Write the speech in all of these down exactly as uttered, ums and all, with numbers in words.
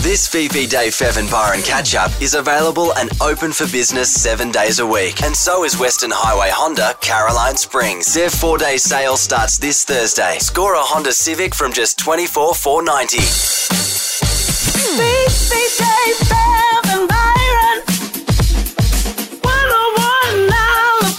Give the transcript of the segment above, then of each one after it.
This Fifi Dave Fev and Byron catch-up is available and open for business seven days a week. And so is Western Highway Honda, Caroline Springs. Their four-day sale starts this Thursday. Score a Honda Civic from just twenty-four thousand four hundred ninety dollars. Fifi Dave Fev and Byron. one oh one now the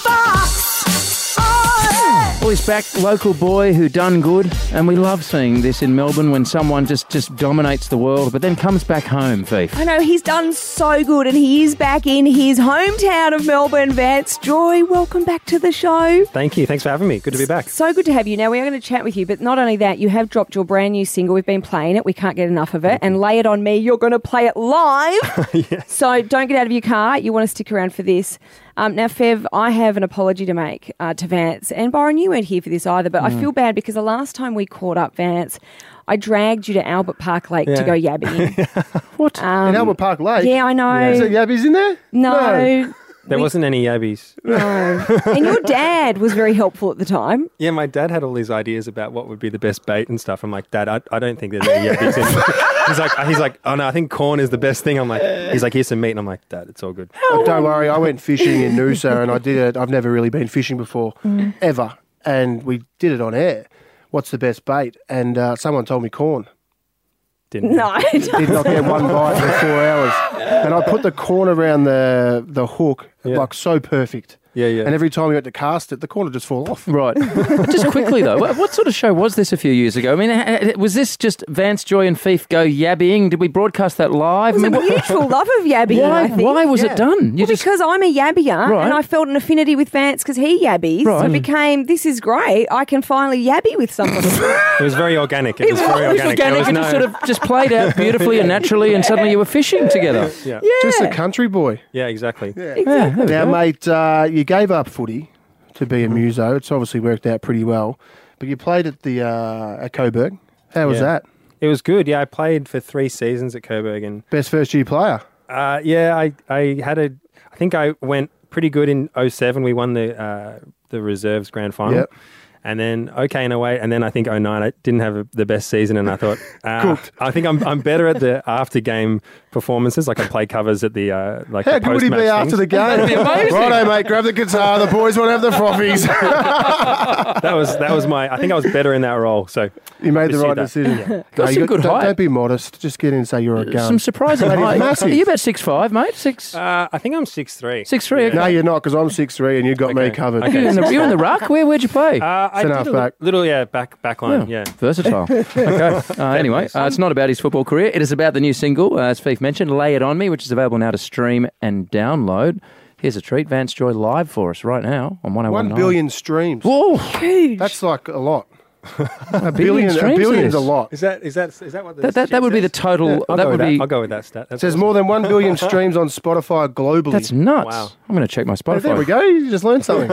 Fox. Oh, yeah. Well, he's back, local boy who done good, and we love seeing this in Melbourne when someone just, just dominates the world, but then comes back home, Fief. I know, he's done so good, and he is back in his hometown of Melbourne. Vance Joy, welcome back to the show. Thank you. Thanks for having me. Good to be back. So good to have you. Now, we are going to chat with you, but not only that, you have dropped your brand new single. We've been playing it. We can't get enough of it. And Lay It On Me, you're going to play it live. Yes. So don't get out of your car. You want to stick around for this. Um, now, Fev, I have an apology to make uh, to Vance. And Byron, you weren't here for this either, but mm. I feel bad because the last time we caught up, Vance, I dragged you to Albert Park Lake yeah. to go yabbing. What? Um, in Albert Park Lake? Yeah, I know. Is there yabbies in there? No. No. There we, wasn't any yabbies. No. And your dad was very helpful at the time. Yeah, my dad had all these ideas about what would be the best bait and stuff. I'm like, Dad, I, I don't think there's any yabbies in there. He's like, he's like, oh no, I think corn is the best thing. I'm like, he's like, here's some meat. And I'm like, Dad, it's all good. Oh, don't worry, I went fishing in Noosa and I did it. I've never really been fishing before, mm. ever. And we did it on air. What's the best bait? And uh, someone told me corn. Didn't no. Did not get one bite for four hours. And I put the corn around the the hook, yeah. like so perfect. Yeah, yeah. And every time we went to cast it, the corn would just fall off. Right. Just quickly, though, what, what sort of show was this a few years ago? I mean, was this just Vance Joy and Fief go yabbying? Did we broadcast that live? It was I mean, a what, mutual love of yabbying, why, I think. why was Yeah. it done? You Well, because I'm a yabbier Right. and I felt an affinity with Vance because he yabbies. Right. So it became, this is great. I can finally yabby with somebody. It was very organic. It, It was was very organic. There organic, was it no... just sort of just played out beautifully and naturally, and suddenly you were fishing together. Yeah. Yeah. Just a country boy. Yeah, exactly. Yeah. Yeah, there we Now, go. mate, uh, you gave up footy to be a muso. It's obviously worked out pretty well. But you played at the uh, at Coburg. How was Yeah. that? It was good. Yeah, I played for three seasons at Coburg, and Best first year player. uh, yeah, I, I had a. I think I went pretty good in oh seven. We won the uh, the reserves grand final. Yep. And then okay in oh eight, and then I think oh nine I didn't have a, the best season, and I thought uh, I think I'm I'm better at the after game performances. Like I play covers at the uh, like How the good would he be post-match after things. the game? Righto, mate, grab the guitar. The boys want to have the frothies. That was that was my. I think I was better in that role. So You made the Pursued right that. decision. Got No, some you good don't, height. don't be modest. Just get in and say you're a gun. Some surprising Mate, he's height. massive. Are you about six five, mate? Six uh, I think I'm six three. six three. Okay. No, you're not, because I'm six three and you got me Okay. covered. Okay. You're in the, you're in the ruck. Where where'd you play? Uh, I Centre did half a back. little yeah back back line yeah. Versatile. Okay. Uh, anyway, uh, it's not about his football career. It is about the new single, uh, as Fief mentioned, Lay It On Me, which is available now to stream and download. Here's a treat. Vance Joy live for us right now on one oh one One billion streams. Whoa. Huge. That's like a lot. A Billion, a streams billion's it a is. lot. Is that is that is that what the That, that, that would be the total. I'll that go would with be. that. I'll go with that stat. That's It says awesome. more than one billion streams on Spotify globally. That's nuts. Wow. I'm going to check my Oh, Spotify. there we go. You just learned something.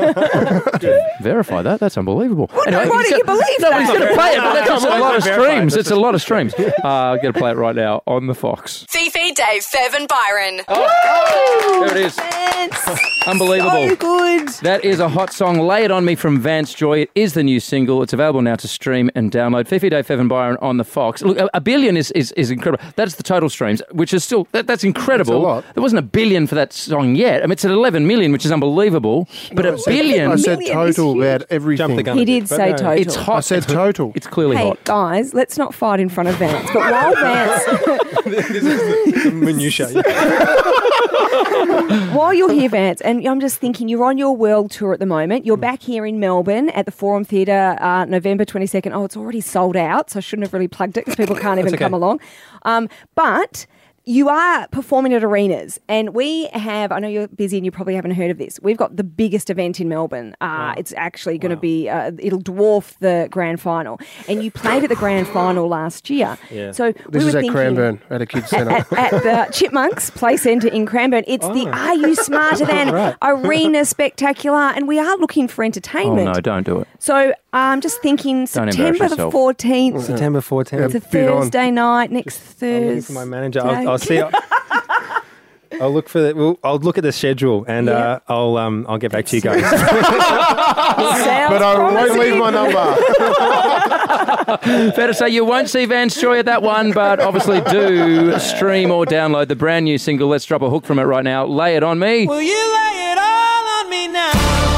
Verify that. That's unbelievable. Why don't you believe No, that? he's going to play it, but that's Come a on, lot of verify it. streams. That's It's a lot of streams. Uh, I'm going to play it right now on the Fox. Fifi, Dave, Fev and Byron. There it is. Vance. Unbelievable. So good. That is a hot song. Lay It On Me from Vance Joy. It is the new single. It's available now to stream and download. Fifi Dave, Fev and Byron on the Fox. Look, a, a billion is, is, is incredible. That's the total streams, which is still, that, that's incredible. That's a lot. There wasn't a billion for that song yet. I mean, it's at eleven million, which is unbelievable. But a billion, I said Million is total huge. about everything. Jump the gun. He a bit, did but say no. total. it's hot. I said total. It's clearly Hey, hot. guys, let's not fight in front of Vance. But while Vance, This is the minutiae. while you're here, Vance, and I'm just thinking, you're on your world tour at the moment. You're back here in Melbourne at the Forum Theatre, uh, November twenty-second. Oh, it's already sold out, so I shouldn't have really plugged it because people can't even okay. come along. Um, but you are performing at arenas, and we have, I know you're busy and you probably haven't heard of this, we've got the biggest event in Melbourne. Uh, Wow. It's actually going to Wow. be, uh, it'll dwarf the grand final. And you played at the grand final last year. Yeah. So This we is were at thinking, Cranbourne, at a kids' centre. at, at the Chipmunks Play Centre in Cranbourne. It's the Oh. Are You Smarter Than Right. Arena Spectacular, and we are looking for Oh, entertainment. no, don't do it. So I'm just thinking Don't embarrass September the yourself. fourteenth. September fourteenth. It's a bit on. Thursday night, next I'm looking Thursday. for my manager. I'll, I'll see. I'll look for the, well, I'll look at the schedule and Yeah. uh, I'll um I'll get back to you guys. Sounds But I won't promising. leave my number. Fair to say you won't see Vance Joy at that one, but obviously do stream or download the brand new single. Let's drop a hook from it right now. Lay It On Me. Will you lay it all on me now?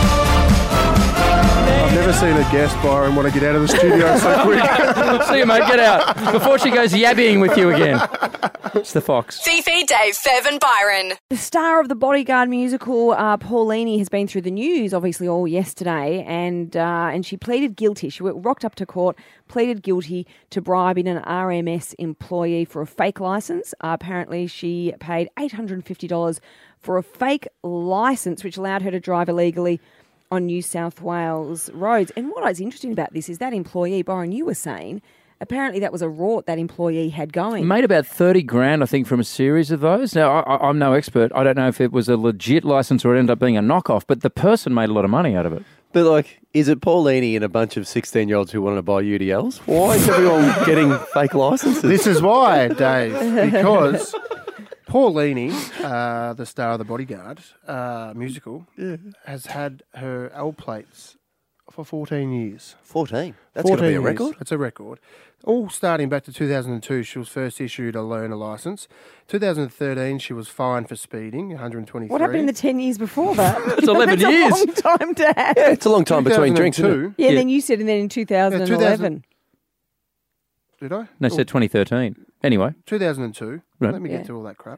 I've never seen a guest, Byron, want to get out of the studio so quick. See you, mate. Get out. Before she goes yabbing with you again. It's the Fox. Fifi, Dave, Fev and Byron. The star of the Bodyguard musical, uh, Paulini, has been through the news, obviously, all yesterday, and uh, and she pleaded guilty. She w- rocked up to court, pleaded guilty to bribing an R M S employee for a fake licence. Uh, apparently, she paid eight hundred fifty dollars for a fake licence, which allowed her to drive illegally on New South Wales roads. And what is interesting about this is that employee, Byron, you were saying, apparently that was a rort that employee had going. Made about thirty grand, I think, from a series of those. Now, I, I- I'm no expert. I don't know if it was a legit license or it ended up being a knockoff, but the person made a lot of money out of it. But, like, is it Paulini and a bunch of sixteen-year-olds who wanted to buy U D Ls? Why is everyone getting fake licenses? This is why, Dave, because Paulini, uh, the star of the Bodyguard uh, musical, has had her L plates for fourteen years. fourteen. That's going to be a years. record. It's a record. All starting back to two thousand two, she was first issued a learner licence. two thousand thirteen, she was fined for speeding, one hundred twenty-three. What happened in the ten years before that? It's eleven That's years. a long time to have. Yeah, it's a long time between drinks, isn't it? two thousand two, Yeah, Yeah. then you said, and then in two thousand eleven. Did I? No, said twenty thirteen. Anyway. two thousand two. Right. Let me Yeah. get to all that crap.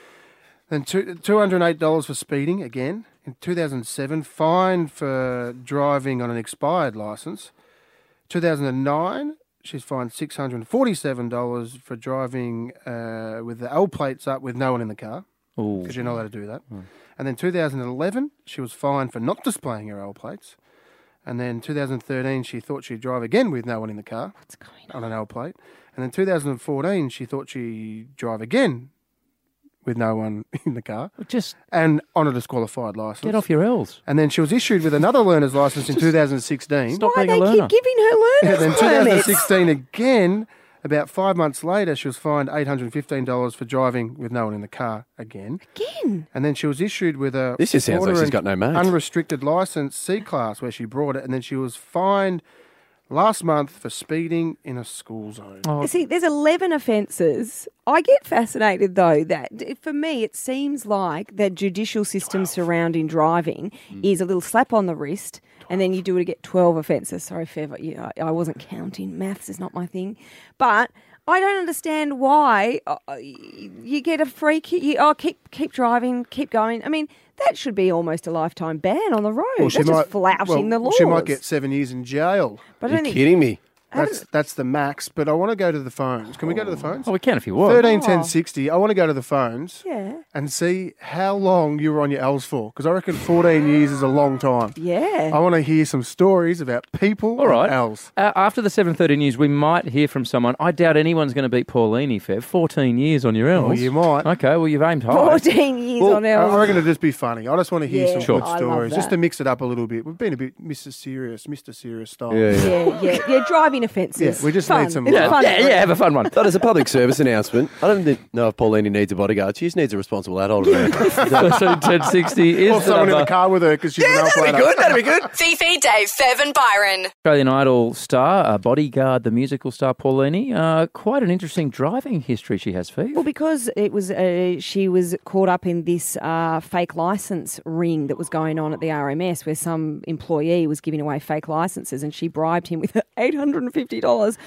Then two, two hundred eight dollars for speeding again. In two thousand seven, fined for driving on an expired licence. two thousand nine, she's fined six hundred forty-seven dollars for driving uh, with the L plates up with no one in the car, Ooh. because you're not allowed to do that. And then two thousand eleven, she was fined for not displaying her L plates. And then two thousand thirteen, she thought she'd drive again with no one in the car What's going on on? an L plate. And then two thousand fourteen, she thought she'd drive again with no one in the car Just and on a disqualified licence. get off your L's. And then she was issued with another learner's licence in two thousand sixteen. Stop Why being they a learner. keep giving her Yeah, learners then permits? twenty sixteen again, about five months later, she was fined eight hundred fifteen dollars for driving with no one in the car again. Again. And then she was issued with a This just sounds like order she's and got no mates. unrestricted licence C class where she brought it, and then she was fined last month for speeding in a school zone. Oh, See, there's eleven offences. I get fascinated, though, that for me, it seems like the judicial system surrounding driving is a little slap on the wrist, and then you do it to get twelve offences. Sorry, Fev, you- I I wasn't counting. Maths is not my thing. But I don't understand why uh, you get a free kick. You, oh, keep, keep driving, keep going. I mean, that should be almost a lifetime ban on the road. Well, That's just flouting well, the laws. She might get seven years in jail. But I You're don't think- kidding me. That's that's the max. But I want to go to the phones. Can we go to the phones? oh, we can if you want. Thirteen ten sixty. I want to go to the phones Yeah. and see how long you were on your L's for, because I reckon fourteen years is a long time. Yeah. I want to hear some stories about people All right. on L's. Uh, after the seven thirty news, we might hear from someone. I doubt anyone's going to beat Paulini, Fev. fourteen years on your L's. Well, you might. Okay, well, you've aimed high. fourteen years Well, on I our... I reckon it'd just be funny. I just want to hear Yeah, some Sure. good I love stories, just that. to mix it up a little bit. We've been a bit Mister Serious, Mister Serious style. Yeah, yeah. Yeah, yeah, yeah. Driving offences. Yeah, we just Fun. need some- It's Yeah, fun. yeah, yeah, have a fun one. But as a public service announcement, I don't think, know if Paulini needs a bodyguard. She just needs a responsible adult around. So ten sixty is Or the someone in number. the car with her because she's an That'd be L-plater. good. That'd be good. Fifi, Dave, Fev and Byron. Australian Idol star, uh, Bodyguard, the musical star Paulini. Uh, quite an interesting driving history she has, Fev. Well, because it was, uh, she was caught up in this uh, fake licence ring that was going on at the R M S, where some employee was giving away fake licences, and she bribed him with eight hundred fifty dollars.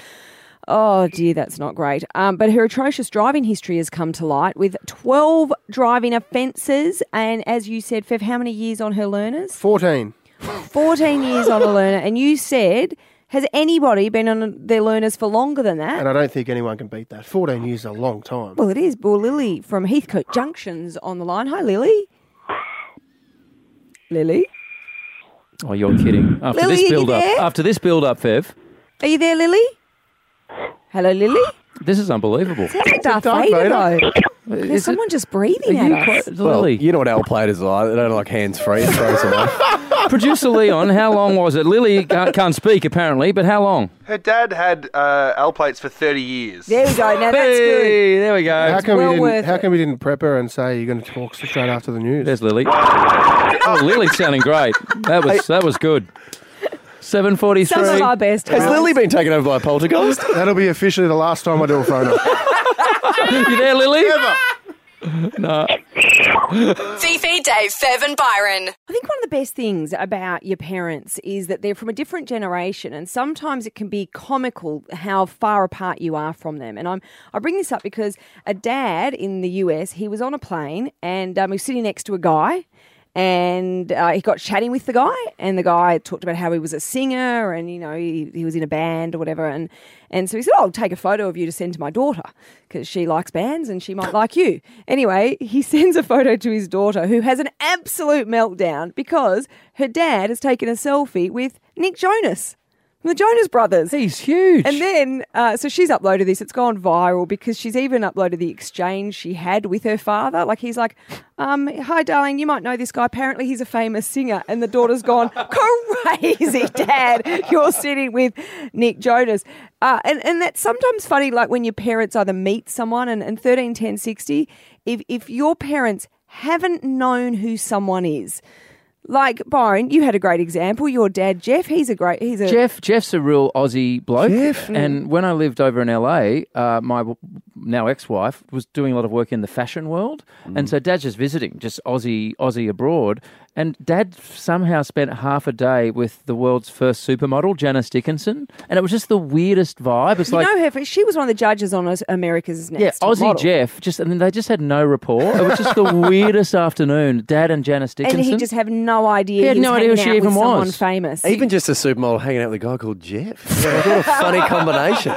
Oh dear, that's not great. Um, but her atrocious driving history has come to light with twelve driving offences, and as you said, Fev, how many years on her learners? fourteen. fourteen years on a learner, and you said, has anybody been on their learners for longer than that? And I don't think anyone can beat that. fourteen years is a long time. Well, it is. Well, Lily from Heathcote Junction's on the line. Hi, Lily. Lily? Oh, you're kidding. After Lily, this are you build up, there? after this build up, Fev, Are you there, Lily? Hello, Lily? this is unbelievable. Sounds like Darth, Darth Vader, Vader. though. There's Is it- someone just breathing Are you at us. quite, Well, Lily? you know what L platers are like. They don't like hands free. It throws them off. Producer Leon, how long was it? Lily can't, can't speak apparently, but how long? Her dad had uh, L plates for thirty years. There we go. Now that's good. Hey, there we go. How come well we worth didn't? How it. come we didn't prep her and say you're going to talk straight after the news? There's Lily. Oh, Lily's sounding great. That was that was good. seven forty-three. Some of our best. Has ones. Lily been taken over by a poltergeist? That'll be officially the last time I do a photo. You there, Lily? No. Fifi, Dave, Fev and Byron. I think one of the best things about your parents is that they're from a different generation, and sometimes it can be comical how far apart you are from them. And I'm I bring this up because a dad in the U S, he was on a plane and um, he was sitting next to a guy. And uh, he got chatting with the guy, and the guy talked about how he was a singer, and you know he, he was in a band or whatever. And and so he said, "Oh, I'll take a photo of you to send to my daughter because she likes bands and she might like you." Anyway, he sends a photo to his daughter, who has an absolute meltdown because her dad has taken a selfie with Nick Jonas from the Jonas Brothers. He's huge. And then, uh, so she's uploaded this. It's gone viral because she's even uploaded the exchange she had with her father. Like, he's like, um, "Hi, darling, you might know this guy. Apparently he's a famous singer." And the daughter's gone, "Crazy, Dad. You're sitting with Nick Jonas." Uh, and, and that's sometimes funny, like when your parents either meet someone and, and thirteen ten sixty, if, if your parents haven't known who someone is, like, Byron, you had a great example. Your dad, Jeff, he's a great... He's a Jeff, Jeff's a real Aussie bloke. Jeff? And when I lived over in L A, uh, my w- now ex-wife was doing a lot of work in the fashion world. And so Dad's just visiting, just Aussie, Aussie abroad. And Dad somehow spent half a day with the world's first supermodel, Janice Dickinson. And it was just the weirdest vibe. It's You like... know her, she was one of the judges on America's Next Yeah, Top Aussie Model. Jeff, just and then they just had no rapport. It was just the weirdest afternoon. Dad and Janice Dickinson. And he just had no idea He had was no idea hanging who she out even with someone was. famous. Even just a supermodel hanging out with a guy called Jeff. Yeah, what a funny combination.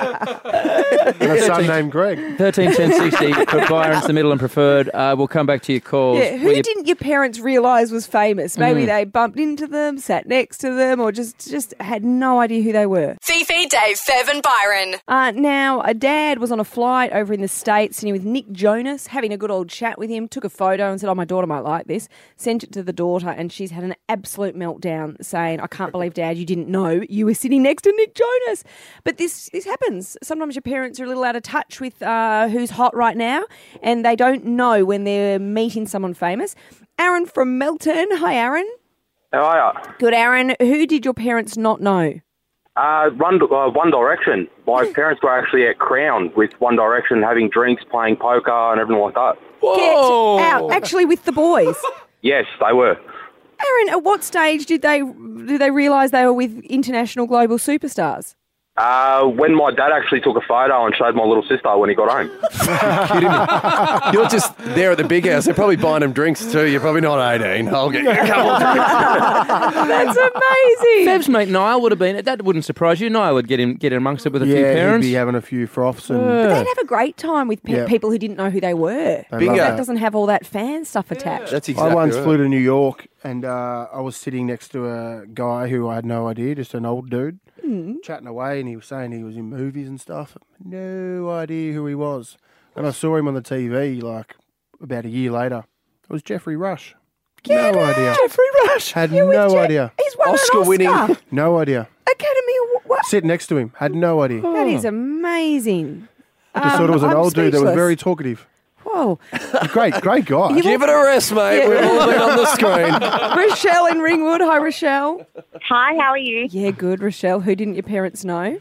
And a son named Greg. thirteen ten sixty, but Byron's the middle and preferred. Uh, we'll come back to your calls. Yeah, who Where you- didn't your parents realise was famous? Maybe Mm. they bumped into them, sat next to them, or just, just had no idea who they were. Fifi, Dave, Fev and Byron. Uh, now, a dad was on a flight over in the States sitting with Nick Jonas, having a good old chat with him, took a photo and said, "Oh, my daughter might like this," sent it to the daughter, and she's had an absolute meltdown saying, "I can't believe, Dad, you didn't know you were sitting next to Nick Jonas." But this, this happens. Sometimes your parents are a little out of touch with uh, who's hot right now, and they don't know when they're meeting someone famous. Aaron from Melton. Hi, Aaron. How are you? Good, Aaron. Who did your parents not know? Uh, One, uh, One Direction. My parents were actually at Crown with One Direction, having drinks, playing poker, and everything like that. Whoa! Get out. Actually, with the boys. Yes, they were. Aaron, at what stage did they did they realise they were with international global superstars? Uh, when my dad actually took a photo and showed my little sister when he got home. Kidding me? You're just there at the big house. They're probably buying them drinks too. You're probably not eighteen. I'll get you a couple of drinks. That's amazing. Fev's mate Niall would have been. That wouldn't surprise you. Niall would get in, get in amongst it with a few Yeah, parents. he'd be having a few froths and But they'd have a great time with pe- Yeah. people who didn't know who they were. They Bingo. love That doesn't have all that fan stuff attached. That's exactly I once right. flew to New York and uh, I was sitting next to a guy who I had no idea, just an old dude, chatting away, and he was saying he was in movies and stuff. No idea who he was. And I saw him on the T V like about a year later. It was Jeffrey Rush. Get no out. idea. Jeffrey Rush. Had You were no Je- idea. He's won Oscar an Oscar winning. No idea. Academy Award. What? Sit next to him. Had no idea. That is amazing. Just thought it was an I'm old dude that was speechless. very talkative. Whoa. Great, great guy. Give it a rest, mate. Yeah. We've all been on the screen. Rochelle in Ringwood. Hi, Rochelle. Hi, how are you? Yeah, good, Rochelle. Who didn't your parents know?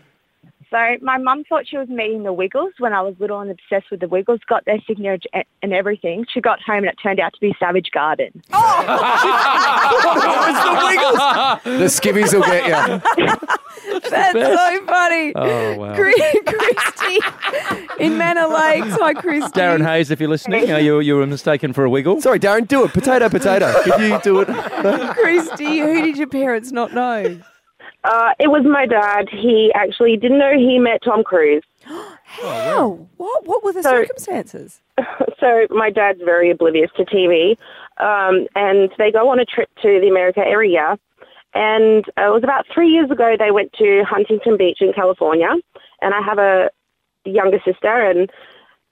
So my mum thought she was meeting the Wiggles when I was little and obsessed with the Wiggles, got their signature and everything. She got home and it turned out to be Savage Garden. It's the Wiggles. The skivvies will get you. That's so funny. Oh, wow. Chri- Christy in Manor Lakes. Hi, Christy. Darren Hayes, if you're listening, uh, you, you were mistaken for a wiggle. Sorry, Darren, do it. Potato, potato. Could you do it? Christy, who did your parents not know? Uh, it was my dad. He actually didn't know he met Tom Cruise. How? What? What were the So- circumstances? So my dad's very oblivious to T V, um, and they go on a trip to the America area. And uh, it was about three years ago they went to Huntington Beach in California, and I have a younger sister, and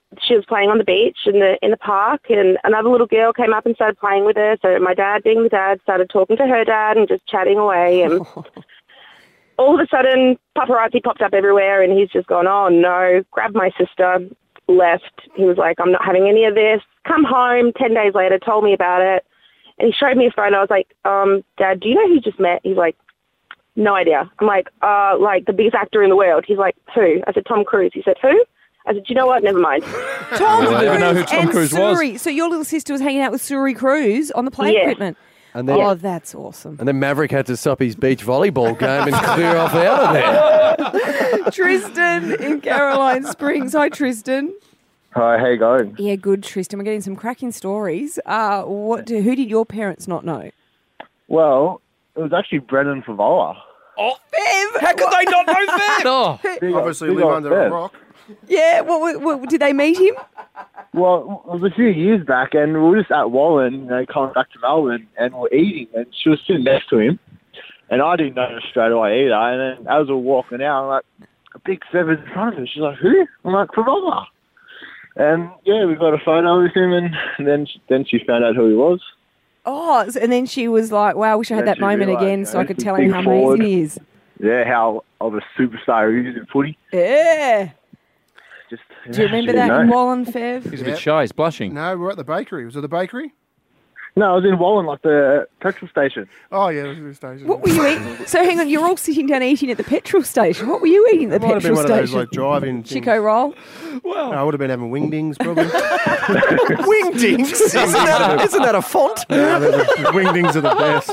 she was playing on the beach in the in the park, and another little girl came up and started playing with her. So my dad, being the dad, started talking to her dad and just chatting away. And all of a sudden, paparazzi popped up everywhere, and he's just gone, oh, no, grabbed my sister, left. He was like, I'm not having any of this. Come home ten days later, told me about it. And he showed me a photo. I was like, um, Dad, do you know who you just met? He's like, no idea. I'm like, uh, like the biggest actor in the world. He's like, who? I said, Tom Cruise. He said, who? I said, you know what? Never mind. Tom I didn't even know who Cruise Tom and Cruise was. Suri. So your little sister was hanging out with Suri Cruise on the play Yeah. equipment. And then, Oh, that's awesome. and then Maverick had to stop his beach volleyball game and clear off out of there. Tristan in Caroline Springs. Hi, Tristan. Hi, how you going? Yeah, good, Tristan. We're getting some cracking stories. Uh, what? Do, who did your parents not know? Well, it was actually Brendan Favola. Oh, Bev! how could they not know that? Oh, Big Obviously, big live old under Bev. a rock. Yeah, what, what, what, did they meet him? Well, it was a few years back, and we were just at Wallen, you know, coming back to Melbourne, and we we're eating, and she was sitting next to him, and I didn't notice straight away either. And then as we we're walking out, I'm like, a big feather's in front of her. She's like, who? I'm like, Favola. And yeah, we got a photo with him, and then then she found out who he was. Oh, and then she was like, wow, I wish I had Then that she moment realised, again you so know, I could she's tell him big how forward. amazing he is. Yeah, how of a superstar he is in footy. Yeah. Just, Do you remember she that didn't in know. Wallen, Fev? he's a Yeah. bit shy. He's blushing. No, we're at the bakery. Was it the bakery? No, I was in Wallen, like the petrol station. Oh, yeah, it was the station. What were you eating? So hang on, you're all sitting down eating at the petrol station. What were you eating at the It might have been petrol one of those station? like drive-in things. Chico roll? No, I would have been having wingdings probably. Wingdings? Isn't that, a, isn't that a font? No, the, the wingdings are the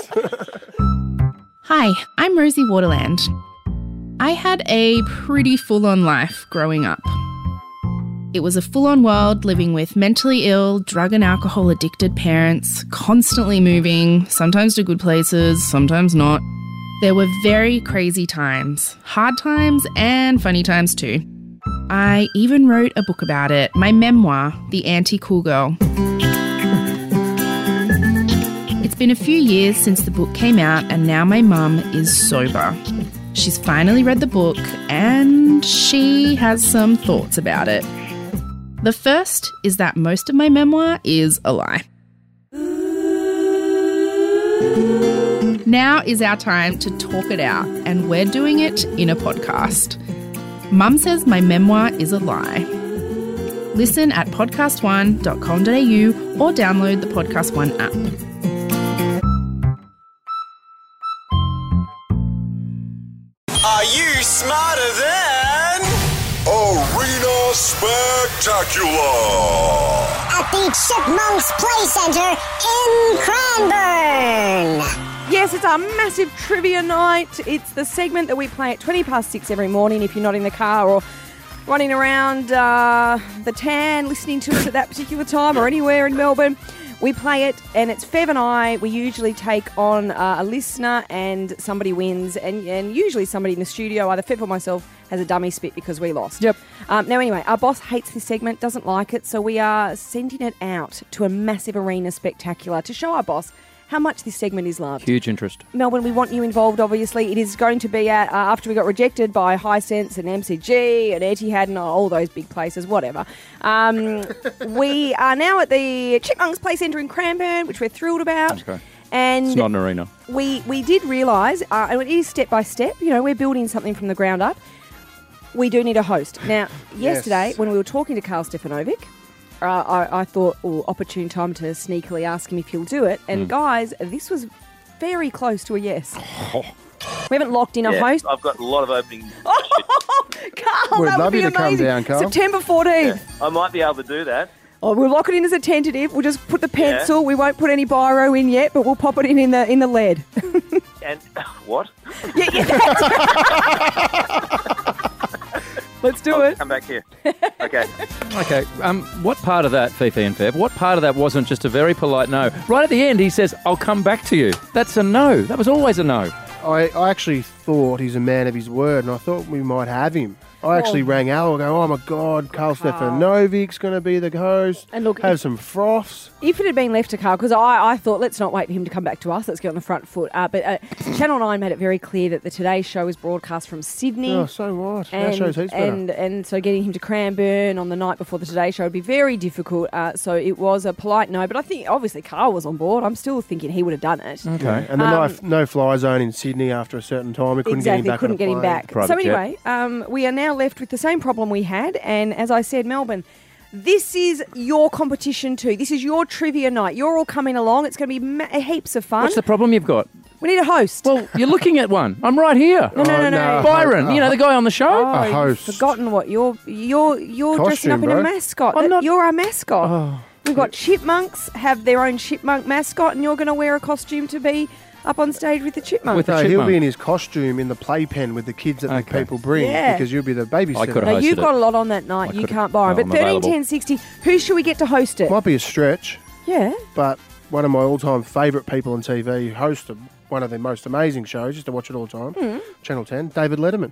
best. Hi, I'm Rosie Waterland. I had a pretty full-on life growing up. It was a full-on world living with mentally ill, drug and alcohol addicted parents, constantly moving, sometimes to good places, sometimes not. There were very crazy times, hard times and funny times too. I even wrote a book about it, my memoir, The Anti-Cool Girl. It's been a few years since the book came out and now my mum is sober. She's finally read the book and she has some thoughts about it. The first is that most of my memoir is a lie. Now is our time to talk it out, and we're doing it in a podcast. Mum says my memoir is a lie. Listen at podcast one dot com dot a u or download the Podcast One app. Are you smarter than Arena Spectacular at the Chipmunks Play Centre in Cranbourne. Yes, it's our massive trivia night. It's the segment that we play at twenty past six every morning if you're not in the car or running around uh, the tan listening to us at that particular time or anywhere in Melbourne. We play it, and it's Fev and I. We usually take on uh, a listener, and somebody wins, and, and usually somebody in the studio, either Fev or myself, has a dummy spit because we lost. Yep. Um, now, anyway, our boss hates this segment, doesn't like it, so we are sending it out to a massive arena spectacular to show our boss how much this segment is loved. Huge interest. Melbourne, we want you involved, obviously. It is going to be at, uh, after we got rejected by Hisense and M C G and Etihad and all those big places, whatever. Um, we are now at the Chipmunks Play Centre in Cranbourne, which we're thrilled about. Okay. And It's not an arena. we, we did realise, uh, and it is step by step, you know, we're building something from the ground up. We do need a host. Now, yesterday, Yes. when we were talking to Karl Stefanovic, Uh, I, I thought, oh, opportune time to sneakily ask him if he'll do it. And Mm. guys, this was very close to a yes. We haven't locked in a Yeah, host. I've got a lot of opening. Carl, We'd that love would be you to come amazing. down, Carl. September fourteenth. I might be able to do that. Oh, we'll lock it in as a tentative. We'll just put the Yeah. pencil. We won't put any biro in yet, but we'll pop it in in the in the lead. And what? Yeah, yeah. Let's do I'll it. Come back here. Okay. Okay, um, what part of that, Fifi and Fev, what part of that wasn't just a very polite no? Right at the end, he says, I'll come back to you. That's a no. That was always a no. I, I actually thought he's a man of his word, and I thought we might have him. I actually Oh. rang Al and go, oh my God, Carl Stefanovic's going to be the host. And look, have if- some froths. If it had been left to Carl, because I, I thought, let's not wait for him to come back to us, let's get on the front foot. Uh, but uh, Channel nine made it very clear that the Today Show is broadcast from Sydney. Oh, so what? Our And, show's heaps better. and, and so getting him to Cranbourne on the night before the Today Show would be very difficult. Uh, so it was a polite no, but I think obviously Carl was on board. I'm still thinking he would have done it. Okay. And the Um, no, no fly zone in Sydney after a certain time. We couldn't exactly, get him back. couldn't on a get him plane. back. Private so jet. anyway, um, we are now left with the same problem we had, and as I said, Melbourne, this is your competition too. This is your trivia night. You're all coming along. It's going to be ma- heaps of fun. What's the problem you've got? We need a host. Well, you're looking at one. I'm right here. No, no, no, no. Byron, you know, the guy on the show? Oh, you've forgotten what you're you're you're dressing up Costume, in a bro. mascot. I'm That- not- You're our mascot. Oh. We've got chipmunks have their own chipmunk mascot, and you're going to wear a costume to be up on stage with the chipmunk. No, he'll be in his costume in the playpen with the kids that the people bring Yeah. because you'll be the babysitter. Now you've got a lot on that night. You can't borrow. Oh, but I'm thirteen available. ten sixty. Who should we get to host it? Might be a stretch, Yeah. but one of my all-time favourite people on T V, who hosts a- one of the most amazing shows, just to watch it all the time, Mm. Channel ten, David Letterman.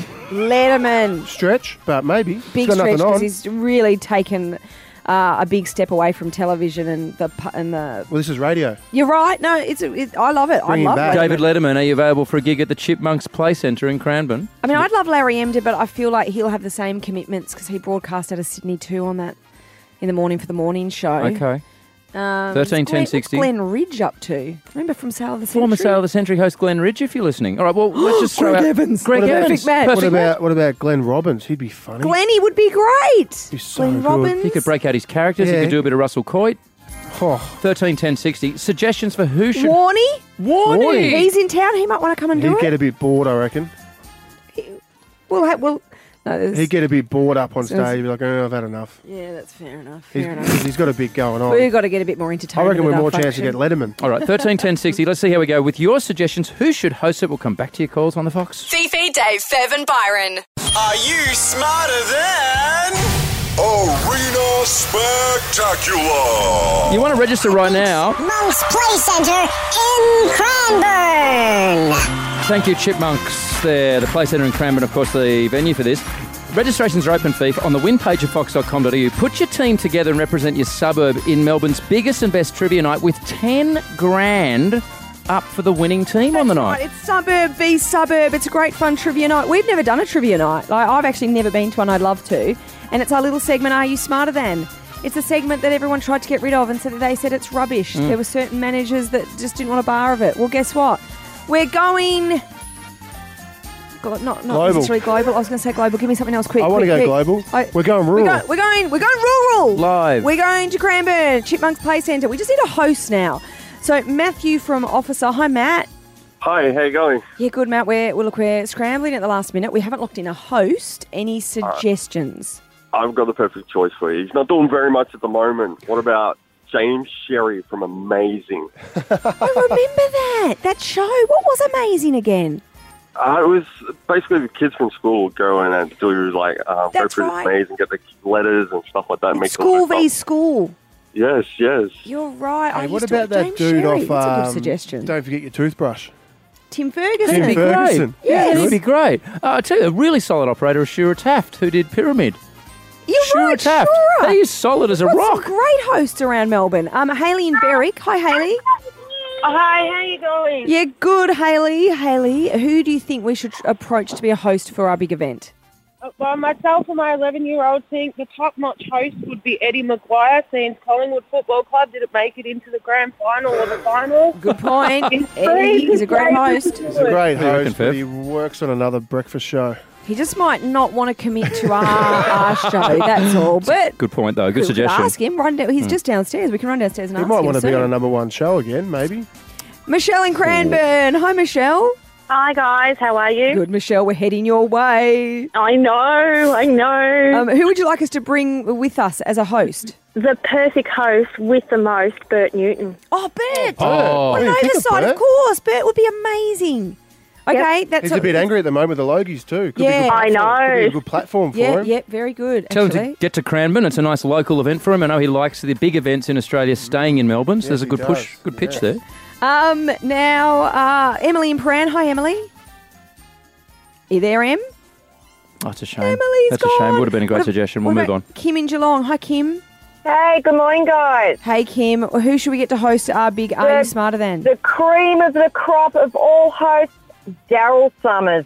Letterman. Stretch, but maybe. Big He's got stretch nothing on. because he's really taken uh, a big step away from television and the pu- and the. Well, this is radio. You're right. No, it's it, I love it. I love it. David Letterman, are you available for a gig at the Chipmunks Play Centre in Cranbourne? I mean, I'd love Larry Emder, but I feel like he'll have the same commitments because he broadcast out of Sydney too on that in the morning for the morning show. Okay. Um, thirteen what's ten Glenn- sixty. What's Glenn Ridge up to? Remember from Sale of the Century? Former Sale of the Century host Glenn Ridge, if you're listening. All right, well, let's just throw Greg out... Evans. Greg What about- Evans. Perfect man. What Perfect about what about Glenn Robbins? He'd be funny. Glenny would be great. He's so Glenn good. Robbins. He could break out his characters. He Yeah. could do a bit of Russell Coit. Oh. thirteen ten sixty. Suggestions for who should... Warney? Warney. He's in town. He might want to come and do He'd it. get a bit bored, I reckon. We'll have, we'll, no, there's- He'd get a bit bored up on So stage. it's- He'd be like, oh, I've had enough. Yeah, that's fair enough. He's, Fair enough. he's got a bit going on. We've got to get a bit more I entertainment. reckon we're with our more chance to function. get Letterman. All right, thirteen ten sixty. Let's see how we go with your suggestions. Who should host it? We'll come back to your calls on the Fox. Fifi, Dave, Fev and Byron. Are you smarter than Arena Spectacular? You want to register right now? Monk's Play Centre in Cranbourne. Thank you, Chipmunks. There, the Play Centre in Cranbourne, of course, the venue for this. Registrations are open, Fief, on the win page of fox dot com dot a u. Put your team together and represent your suburb in Melbourne's biggest and best trivia night with ten grand up for the winning team on the night. Right, it's suburb v suburb. It's a great fun trivia night. We've never done a trivia night. Like, I've actually never been to one. I'd love to. And it's our little segment, Are You Smarter Than? It's a segment that everyone tried to get rid of and said that they said it's rubbish. Mm. There were certain managers that just didn't want a bar of it. Well, guess what? We're going... Glo- not not Global. necessarily global. I was going to say global. Give me something else quick. I want to quick, go quick. global. I- we're going We're, rural. go- we're going. We're going rural. Live. We're going to Cranbourne Chipmunks Play Centre. We just need a host now. So Matthew from Officer. Hi, Matt. Hi, how you going? Yeah, good, Matt. We're well, look, we're scrambling at the last minute. We haven't locked in a host. Any suggestions? I've got the perfect choice for you. He's not doing very much at the moment. What about James Sherry from Amazing? I remember that that show. What was Amazing again? Uh, it was basically the kids from school go in and do like uh, go That's through right. the maze and get the letters and stuff like that. and make School them v school. Yes, yes. You're right. I Hey, what used to- about that James dude Sherry. off? That's a good um, suggestion. Don't forget your toothbrush. Tim Ferguson. Tim That'd be Ferguson. great. Yeah, that'd be great. Uh, I'll tell you, a really solid operator is Shura Taft, who did Pyramid. You're Shura right, Taft. Shura. He is solid as a We've got rock. some great hosts around Melbourne. Um, Hayley and Berwick. Hi, Hayley. Hi, how you going? Yeah, good, Hayley. Hayley, who do you think we should approach to be a host for our big event? Uh, Well, myself and my eleven-year-old think the top-notch host would be Eddie Maguire, since Collingwood Football Club didn't make it into the grand final or the final. Good point. It's Eddie, he's a great host. He's a great What do you reckon, host, but Fev? he works on another breakfast show. He just might not want to commit to our, our show, that's all. But Good point, though. Good we could suggestion. ask him. Run down, he's Hmm. just downstairs. We can run downstairs and He ask might him want to be soon. on a number one show again, maybe. Michelle in Cranbourne. Hi, Michelle. Hi, guys. How are you? Good, Michelle. We're heading your way. I know, I know. Um, who would you like us to bring with us as a host? The perfect host with the most, Bert Newton. Oh, Bert. Oh. On I didn't think the of side, of Bert. course. Bert would be amazing. Okay, that's He's a bit angry at the moment with the Logies too. Could be a Yeah. good I platform- Could be a know. good platform for Yeah, him. yeah, very good. Tell him actually. to get to Cranbourne. It's a nice local event for him. I know he likes the big events in Australia staying in Melbourne, so Yes, there's a he good push, does. good pitch Yeah. there. Um, now, uh, Emily in Pran. Hi, Emily. Are you there, Em? Oh, it's a shame. Emily's That's gone. a shame. Would have been a great What ab- suggestion. We'll what move on. about Kim in Geelong. Hi, Kim. Hey, good morning, guys. Hey, Kim. Who should we get to host our big Are You Smarter Than? The cream of the crop of all hosts, Daryl Summers.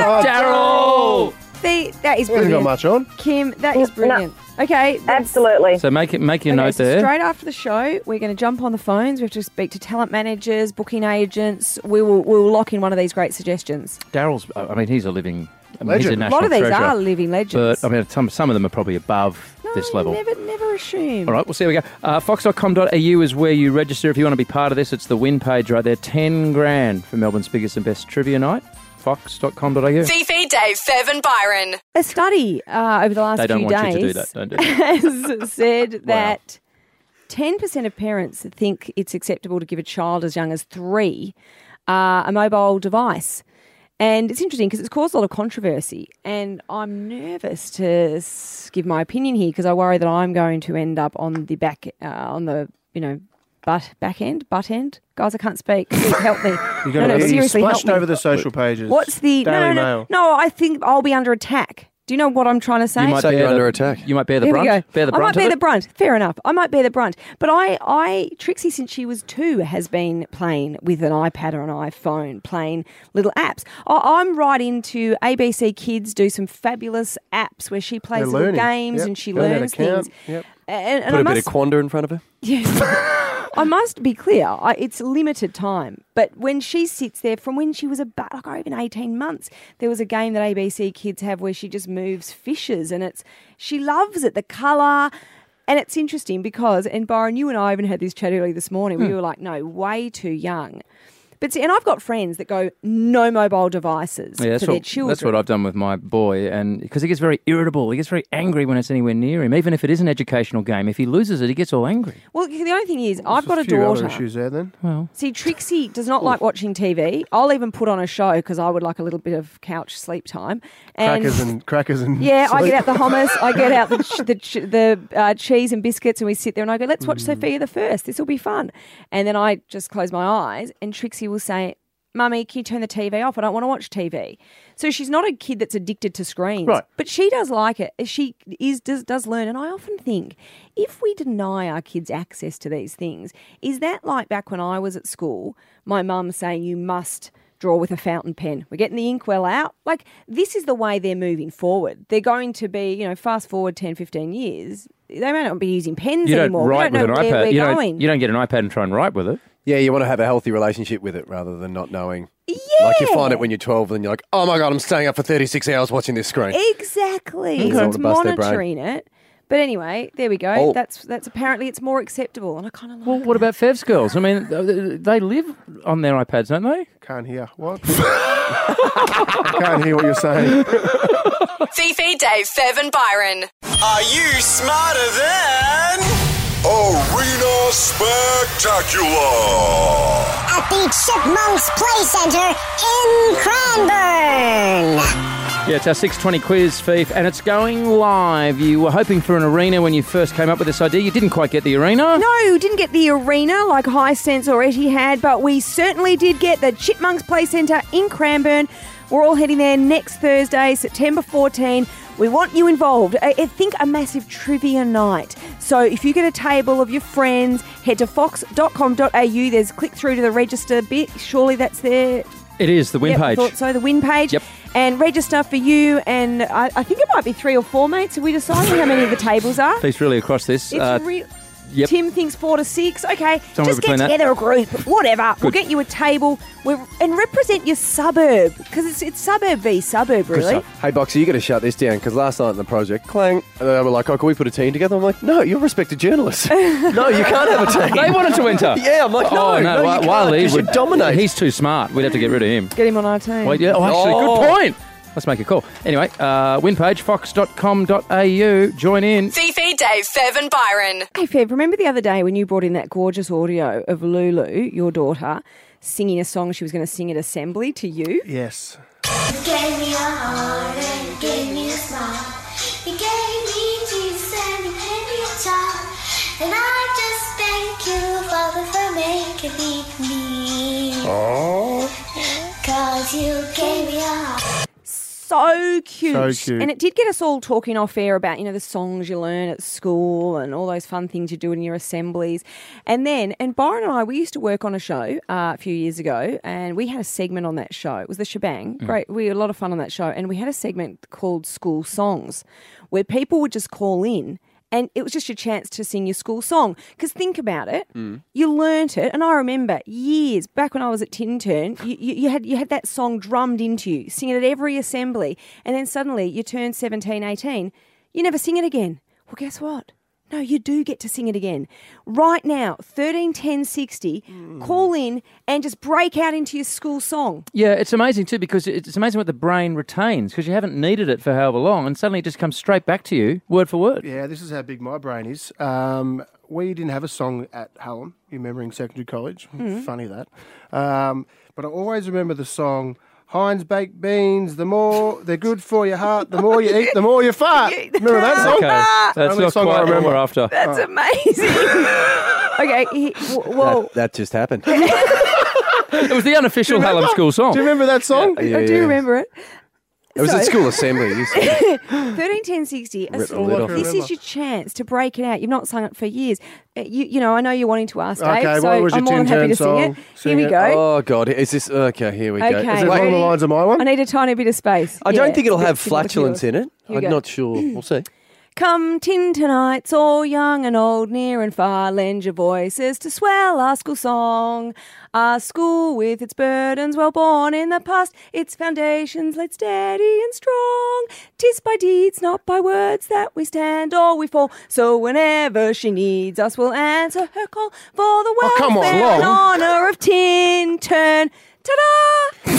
Daryl! See, that is He hasn't brilliant. got much on. Kim, that is brilliant. Okay. that's- Absolutely. So make it make your Okay, note so there. straight after the show, we're going to jump on the phones. We have to speak to talent managers, booking agents. We will we'll lock in one of these great suggestions. Daryl's. I mean, he's a living. I mean, he's a Legend. national A lot of these treasure. are living legends. But I mean, some some of them are probably above this level. Never, never assume. All right, we'll see how we go. Uh, fox dot com dot a u is where you register if you want to be part of this. It's the win page right there. Ten grand for Melbourne's biggest and best trivia night. fox dot com dot a u. Fifi, Dave, Fev and Byron. A study uh, over the last They don't few want days you to do that. Don't do that. has said that ten percent of parents think it's acceptable to give a child as young as three uh, a mobile device. And it's interesting because it's caused a lot of controversy. And I'm nervous to s- give my opinion here because I worry that I'm going to end up on the back, uh, on the, you know, butt, back end, butt end. Guys, I can't speak. Please help me. You're no, going no, to be seriously, help splashed me. over the social pages. What's the... Daily No, no, Mail. no, I think I'll be under attack. Do you know what I'm trying to say? You might So bear you're the- under attack. You might bear the There we brunt. go. Bear the I brunt might bear of the it. brunt. Fair enough. I might bear the brunt. But I, I, Trixie, since she was two, has been playing with an iPad or an iPhone, playing little apps. I, I'm right into A B C Kids do some fabulous apps where she plays They're little learning. games Yep. and she Learn how to learns count. things. Yep. And, and Put I a must, bit of Quanda in front of her. Yes. I must be clear. I, it's limited time. But when she sits there, from when she was about like even eighteen months, there was a game that A B C Kids have where she just moves fishes, and it's she loves it. The colour. And it's interesting because, and Byron, you and I even had this chat earlier this morning. Hmm. We were like, no, way too young. But see, and I've got friends that go no mobile devices Yeah, that's for their what, children. that's what I've done with my boy, and because he gets very irritable, he gets very angry when it's anywhere near him. Even if it is an educational game, if he loses it, he gets all angry. Well, the only thing is, I've got a, few daughter. other issues there then. Well, See, Trixie does not like watching T V. I'll even put on a show because I would like a little bit of couch sleep time. And Crackers and crackers and yeah, I sleep. get out the hummus, I get out the ch- the, ch- the uh, cheese and biscuits, and we sit there and I go, let's watch Mm. Sophia the First. This will be fun. And then I just close my eyes, and Trixie will say, Mummy, can you turn the T V off? I don't want to watch T V. So she's not a kid that's addicted to screens. Right. But she does like it. She is does, does learn. And I often think, if we deny our kids access to these things, is that like back when I was at school, my mum saying you must draw with a fountain pen. We're getting the inkwell out. Like, this is the way they're moving forward. They're going to be, you know, fast forward ten, fifteen years, they may not be using pens you don't anymore. write we don't with know an where iPad. we're You going. don't, you don't get an iPad and try and write with it. Yeah, you want to have a healthy relationship with it rather than not knowing. Yeah. Like you find it when you're twelve and you're like, oh my God, I'm staying up for thirty-six hours watching this screen. Exactly. Okay. So Someone it's to bust their brain. monitoring it. But anyway, there we go. Oh. That's that's apparently it's more acceptable, and I kind of like. Well, what about Fev's girls? I mean, they live on their iPads, don't they? Can't hear. What? I can't hear what you're saying. Fifi, Dave, Fev and Byron. Are you smarter than Arena Spectacular? At the Chipmunks Play Center in Cranbourne. Yeah, it's our six twenty quiz, Fief, and it's going live. You were hoping for an arena when you first came up with this idea. You didn't quite get the arena. No, we didn't get the arena like Hisense or Etihad, but we certainly did get the Chipmunks Play Centre in Cranbourne. We're all heading there next Thursday, September fourteenth. We want you involved. I I think a massive trivia night. So if you get a table of your friends, head to fox dot com dot a u. There's click through to the register bit. Surely that's there. It is, the win Yep, I page. thought so, the win page. Yep. And register for you, and I, I think it might be three or four, mates. Are we deciding how many of the tables are? Fief's really across this. It's Uh, real. yep. Tim thinks four to six. Okay, Somewhere just get between that. together a group, whatever. We'll Good. get you a table We're, and represent your suburb because it's it's suburb v suburb, really. Hey, Boxer, you got to shut this down because last night in the project, clang, and they were like, oh, can we put a team together? I'm like, no, you're a respected journalist. No, you can't have a team. They wanted to enter. Yeah, I'm like, no, oh, no, no, you Wa- can't, Wiley 'cause you would dominate. He's too smart. We'd have to get rid of him. Get him on our team. Well, yeah, oh, actually, Oh. good point. Let's make a call. Anyway, uh, win page, fox dot com dot a u. Join in. Fifi, Dave, Fev and Byron. Hey, Fev, remember the other day when you brought in that gorgeous audio of Lulu, your daughter, singing a song she was going to sing at assembly to you? Yes. You gave me a heart and you gave me a smile. You gave me Jesus and you gave me a child. And I just thank you, Father, for making me me. Oh. Cause you gave me a heart. so cute. So cute. And it did get us all talking off air about, you know, the songs you learn at school and all those fun things you do in your assemblies. And then, and Byron and I, we used to work on a show uh, a few years ago, and we had a segment on that show. It was the Shebang. Mm. Great. We had a lot of fun on that show. And we had a segment called School Songs, where people would just call in. And it was just your chance to sing your school song. Because think about it, Mm. you learnt it. And I remember years back when I was at Tintern, you, you, you had you had that song drummed into you, sing it at every assembly. And then suddenly you turn seventeen, eighteen, you never sing it again. Well, guess what? No, you do get to sing it again. Right now, thirteen ten sixty, call in and just break out into your school song. Yeah, it's amazing too because it's amazing what the brain retains because you haven't needed it for however long and suddenly it just comes straight back to you, word for word. Yeah, this is how big my brain is. Um, we didn't have a song at Hallam, remembering secondary college. Mhm. Funny that. Um, but I always remember the song, Heinz baked beans, the more they're good for your heart, the more you eat, the more you fart. Remember that song? Okay, that's Only not song I quite what remember. we're after. That's Oh. amazing. Okay, he, w- well, That, that just happened. It was the unofficial Do you Hallam remember? school song. Do you remember that song? Yeah, I do yeah. remember it. It was So- at school assembly. You said. thirteen ten sixty. Rip the lid off. This is your chance to break it out. You've not sung it for years. Uh, You, you know, I know you're wanting to ask, Okay, Dave, so what was your I'm more than Tin happy to Tan sing song? it. Sing Here we it. go. Oh God, is this okay? Here we go. Okay, Is it along ready? the lines of my one? I need a tiny bit of space. I Yeah, don't think it'll it's a have bit similar to flatulence yours. in it. Here we I'm go. not sure. We'll see. Come Tintonites, all young and old, near and far, lend your voices to swell our school song. Our school with its burdens well born in the past, its foundations laid steady and strong. 'Tis by deeds, not by words, that we stand or we fall. So whenever she needs us, we'll answer her call for the Oh, come on, welfare and long. honour of Tintern. Ta-da!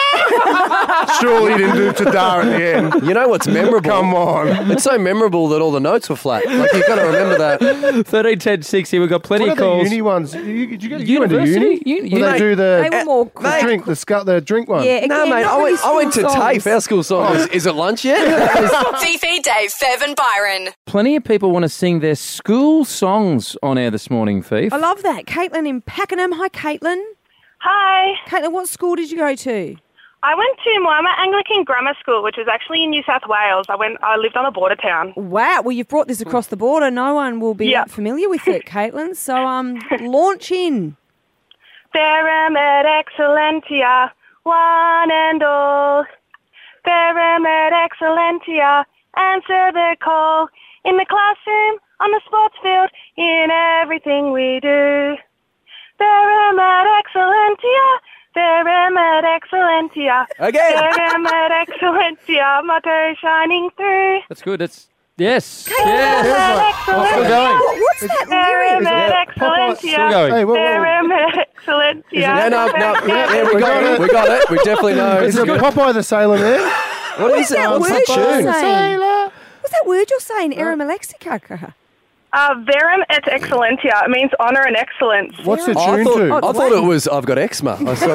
Ta-da! Surely you didn't do ta-da at the end. You know what's memorable? Come on. It's so memorable that all the notes were flat. Like you've got to remember that. thirteen ten sixty, we've got plenty What of are the calls. uni ones? You, did you get you went to University? uni? Uni- Where they do the, They were more the quick. drink, the, scu- the drink one. Yeah, No, again, mate, not I really went, I went to school songs. TAFE. Our school song is, is it lunch yet? Fifi, Dave, Fev and Byron. Plenty of people want to sing their school songs on air this morning, Fief. I love that. Caitlin in Pakenham. Hi, Caitlin. Hi. Caitlin, what school did you go to? I went to Moama Anglican Grammar School, which is actually in New South Wales. I went. I lived on a border town. Wow. Well, you've brought this across the border. No one will be Yeah. that familiar with it, Caitlin. So, um, launch in. Verum et excellentia, one and all. Verum et excellentia, answer the call. In the classroom, on the sports field, in everything we do. Verum et excellentia, verum et excellentia. Again. Verum et excellentia, motto shining through. That's good. That's yes. Verum Yes. et Still excellentia. going. What's that Verum lyric? et Still excellentia. going. Hey, what, what, Verum et excellentia. No, no, no. Yeah, we We got got it. it. We got it. We definitely know. is it Popeye the Sailor Man? What is it? that What's word the you're tune? saying? What's that word you're saying? Erimalexica. Uh, verum et excellentia. It means honour and excellence. What's the I tune thought, to? I thought it was I've got eczema. I saw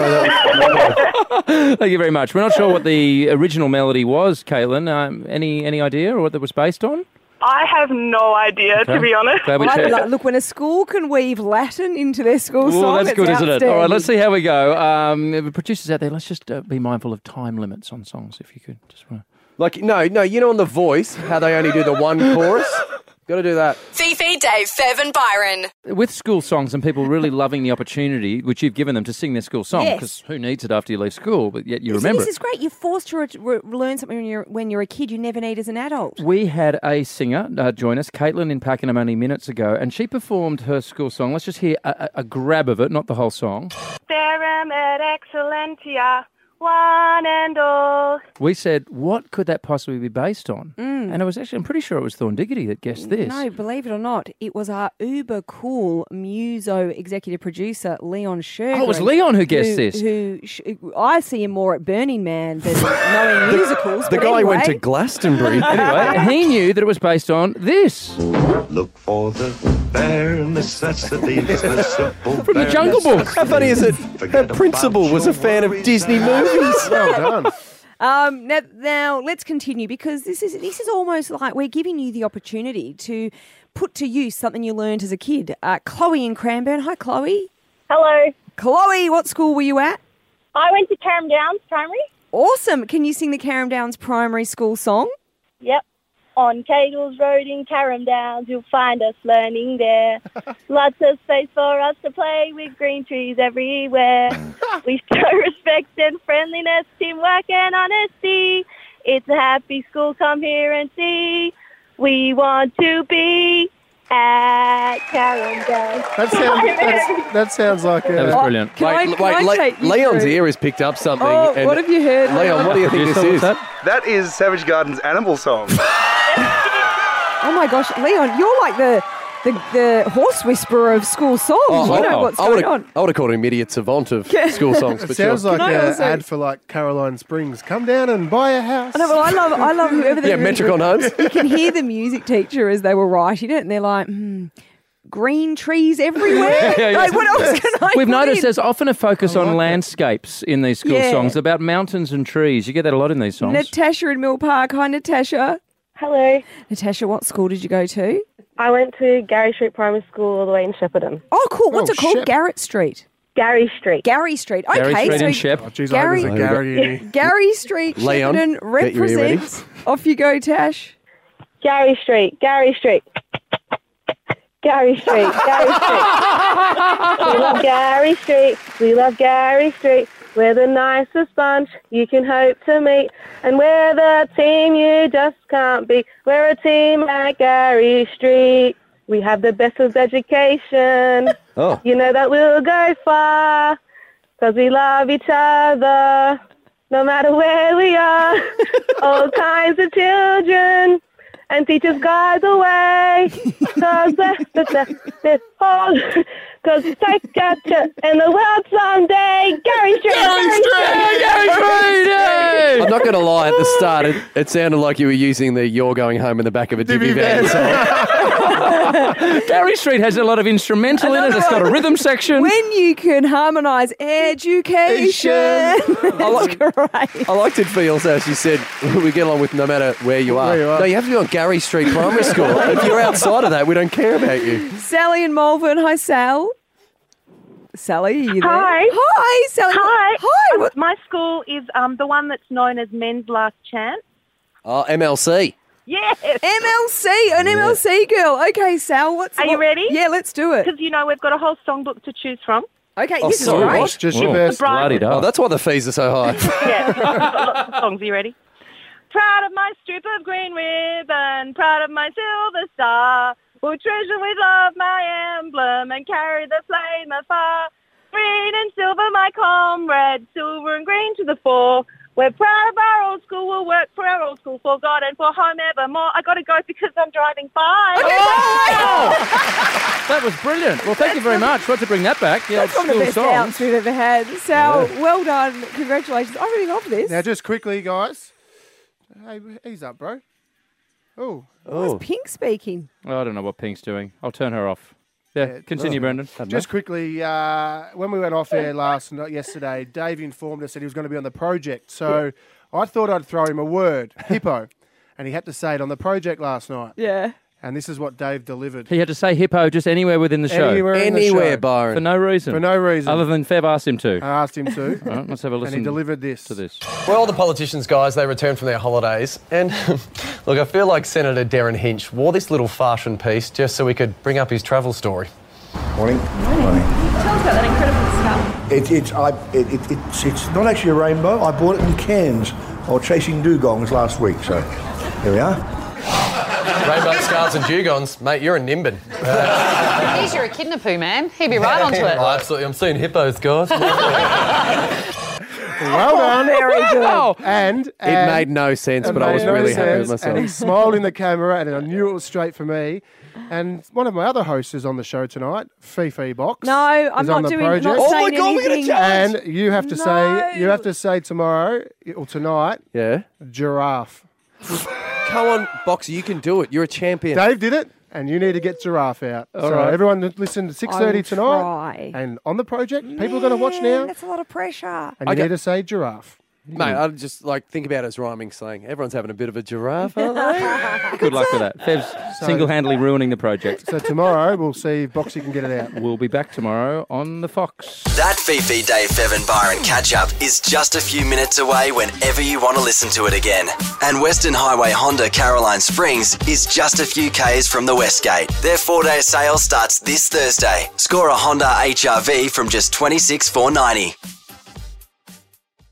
that. Thank you very much. We're not sure what the original melody was, Caitlin. Um, any any idea or what that was based on? I have no idea, Okay. to be honest. Glad we I checked. lo- look, when a school can weave Latin into their school Ooh, song, that's it's good, isn't it? All right, let's outstanding. see how we go. Um, the producers out there, let's just uh, be mindful of time limits on songs, if you could. Just wanna... Like, no, no, you know on The Voice, how they only do the one chorus? Got to do that. Fifi, Dave, Fev and Byron. With school songs and people really loving the opportunity which you've given them to sing their school song, Yes. because who needs it after you leave school, but yet you This- remember This it. is great. You're forced to re- re- learn something when you're when you're a kid you never need as an adult. We had a singer uh, join us, Caitlin in Pakenham, only minutes ago, and she performed her school song. Let's just hear a, a, a grab of it, not the whole song. Verum et excellentia, one and all. We said, what could that possibly be based on? Mm. And it was actually, I'm pretty sure it was Thorn Diggity that guessed this. No, believe it or not, it was our uber cool muso executive producer, Leon Shergren. Oh, it was Leon who guessed who, this. Who sh- I see him more at Burning Man than knowing musicals. The but guy anyway, went to Glastonbury. Anyway, he knew that it was based on this. Look for the bare necessities, the simple From the bare Jungle Book. How funny is it? Her principal was a fan of Disney movies. Well done. Um, now, now let's continue because this is this is almost like we're giving you the opportunity to put to use something you learned as a kid. Uh, Chloe in Cranbourne. Hi, Chloe. Hello. Chloe, what school were you at? I went to Carrum Downs Primary. Awesome. Can you sing the Carrum Downs Primary School song? Yep. On Kegels Road in Carrum Downs, you'll find us learning there. Lots of space for us to play with green trees everywhere. We show respect and friendliness, teamwork and honesty. It's a happy school, come here and see. We want to be at Carrum Downs. That sounds, that's, that sounds like a... That was brilliant. Can I- wait, can I Le- take you Leon's through? ear has picked up something. Oh, and what have you heard? Leon, what do you think this is? That is Savage Garden's Animal Song. Oh my gosh, Leon, you're like the the, the horse whisperer of school songs. Oh, you I- know what's I going would've- on. I would have called him idiot savant of school songs. It But sounds sure. like Can I an also- ad for like Caroline Springs. Come down and buy a house. I know, but I love, I love whoever the Yeah, Metricon Homes. You can hear the music teacher as they were writing it, and they're like, hmm, green trees everywhere. Yeah, yeah. Like, what else can I? We've put noticed in? there's often a focus on landscapes in these school Yeah. songs, about mountains and trees. You get that a lot in these songs. Natasha in Mill Park. Hi, Natasha. Hello. Natasha, what school did you go to? I went to Gary Street Primary School all the way in Shepparton. Oh, cool. What's Oh, it called? Shep- Garrett Street. Gary Street. Gary Street. Okay, Gary Street so in Shep. Oh, geez, Gary- I hope there's a Gary in here. Gary Street, Leon, Shepparton get your ear ready. represents. Off you go, Tash. Gary Street. Gary Street. Gary Street. Gary Street. We love Gary Street. We love Gary Street. We're the nicest bunch you can hope to meet. And we're the team you just can't beat. We're a team at Gary Street. We have the best of education. Oh. You know that we'll go far. Because we love each other. No matter where we are. All kinds of children. And teachers guide the way. Cause the, the, the, the whole, cause take gotcha in the world someday. Gary Street. Gary Street! Gary Street! Hey! I'm not going to lie, at the start, it, it sounded like you were using the "You're Going Home" in the back of a divvy van song. Gary Street has a lot of instrumental in it. It's got a rhythm section. When you can harmonise education. I, like, Great. I liked it, feels as she said, we get along with no matter where you are. Where you are. No, you have to be on Gary Street Primary School. If you're outside of that, we don't care about you. Sally in Malvern. Hi, Sal. Sally, are you there? Hi. Hi, Sally. Hi. Hi. What- My school is um, the one that's known as Men's Last Chance. Oh, M L C. Yes. M L C, an M L C girl. Okay, Sal, what's Are you what- ready? Yeah, let's do it. Because, you know, we've got a whole songbook to choose from. Okay, Oh, this is sorry, great. what? Just Whoa. your best. Bloody Oh, duck. that's why the fees are so high. Yeah, we've got lots of songs. Are you ready? Proud of my strip of green ribbon, proud of my silver star. We'll treasure with love my emblem and carry the flame afar. Green and silver, my comrades, silver and green to the fore. We're proud of our old school, we'll work for our old school, for God and for home evermore. I got to go because I'm driving by. That was brilliant. Well, thank you very much. We'll have to bring that back. The old That's one of the school best songs. outs we've ever had. Sal, well done. Congratulations. I really love this. Now, just quickly, guys. Hey, ease up, bro. Oh. Oh. Pink speaking. Oh, I don't know what Pink's doing. I'll turn her off. Yeah, Yeah, continue, oh. Brendan. Just quickly, uh, when we went off air last night, yesterday, Dave informed us that he was going to be on the project. So I thought I'd throw him a word, hippo, and he had to say it on the project last night. Yeah. And this is what Dave delivered. He had to say hippo just anywhere within the show. Anywhere in the Anywhere, show. Byron. For no reason. For no reason. Other than Fev asked him to. I asked him to. All right, let's have a listen And he delivered this. to this. Well, all the politicians, guys, they returned from their holidays. And look, I feel like Senator Darren Hinch wore this little fashion piece just so he could bring up his travel story. Morning. Morning. Tell us about that incredible stuff. It, it's, I, it, it, it's, it's not actually a rainbow. I bought it in Cairns while chasing dugongs last week. So here we are. Rainbow scarves and dugons, mate, you're a Nimbin. He's your echidna poo, man. He'd be right onto it. Oh, absolutely. I'm seeing hippos, guys. Well done. Very good. And, It and made no sense, it but I made was no really happy with sense, And he myself. smiled in the camera, and I knew it was straight for me. And one of my other hosts is on the show tonight, Fifi Box. No, I'm is not on the doing project. not Oh my saying God, we're gonna anything. judge. And you have to No. say, you have to say tomorrow or tonight, Yeah? giraffe. Come on, Boxer, you can do it. You're a champion. Dave did it, and you need to get giraffe out. All so right. everyone listen to six I thirty will tonight. try. And on the project, people are going to watch now, That's a lot of pressure. and you Okay. need to say giraffe. Mate, I just like think about it as rhyming slang. Everyone's having a bit of a giraffe, aren't they? Good luck with that. Fev's So- single-handedly ruining the project. So tomorrow we'll see if Boxy can get it out. We'll be back tomorrow on the Fox. That Fifi, Dave, Fev and Byron catch-up is just a few minutes away whenever you want to listen to it again. And Western Highway Honda Caroline Springs is just a few Ks from the Westgate. Their four-day sale starts this Thursday. Score a Honda H R V from just twenty-six thousand four hundred ninety dollars.